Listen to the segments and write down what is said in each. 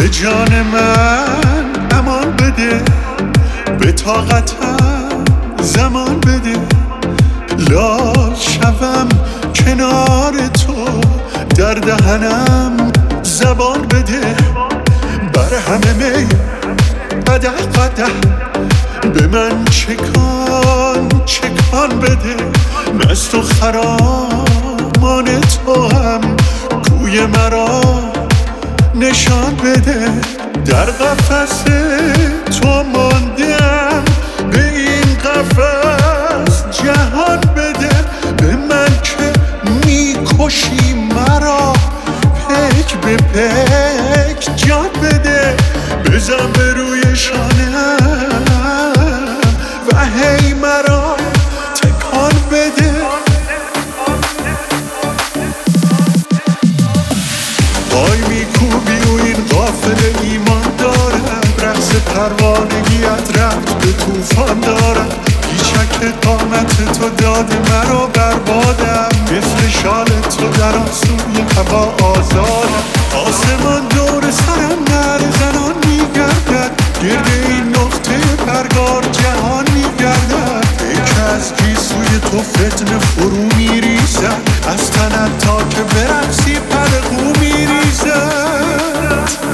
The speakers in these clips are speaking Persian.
به جان من امان بده، به طاقتم زمان بده، لال شوم کنار تو، در دهنم زبان بده، بر همه می قدح قدح به من چکان بده، مست و خرامان تو هم کوی مرا نشان بده، در قفس تو ماندم به این قفس جهان بده، به من که میکشی مرا پک به پک جان بده، بزن به روی شانه‌ام و هی مرا تکان بده. پای میکوبی و این قافله ایمان دارم، رقص پروانگیت رفت به طوفان دارم، پیچک قامت تو داده مرا بربادم، مثل شال تو در آسوی هوا آزادم، آسمان دور سرم نره زنان میگردد، گرد این نقطه پرگار جهان میگردد، پیک از گیسوی تو فتنه فرو میریزد، از تنت تا که برقصی پرقو میریزد.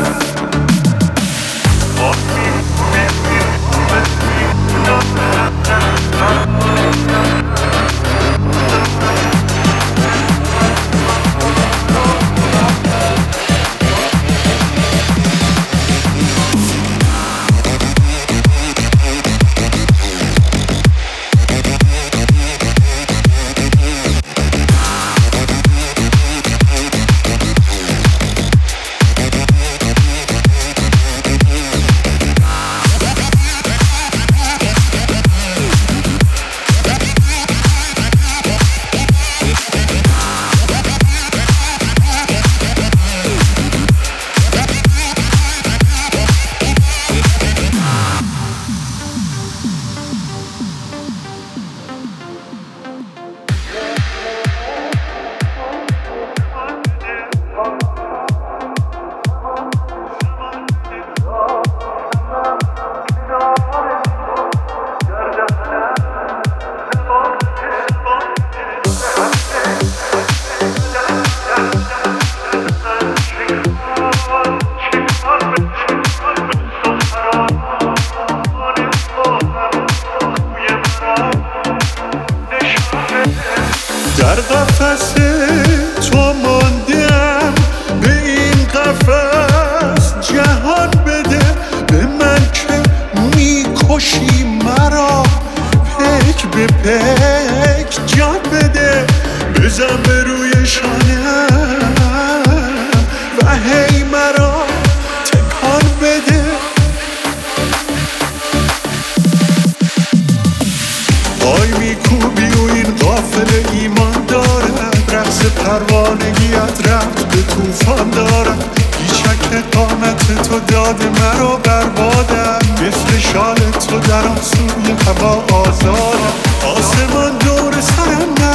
در قفس تو ماندم به این قفس جهان بده، به من که میکشی مرا پک به پک جان بده، بزن به روی شانه‌ام و هی مرا تکان بده. پای میکوبی و این قافله ایمان دارم، رقص پروانگیت رفت به طوفان دارم، پیچک قامت تو داده مرا بربادم، مثل شال تو در آسوی هوا آزادم، آسمان دور سرم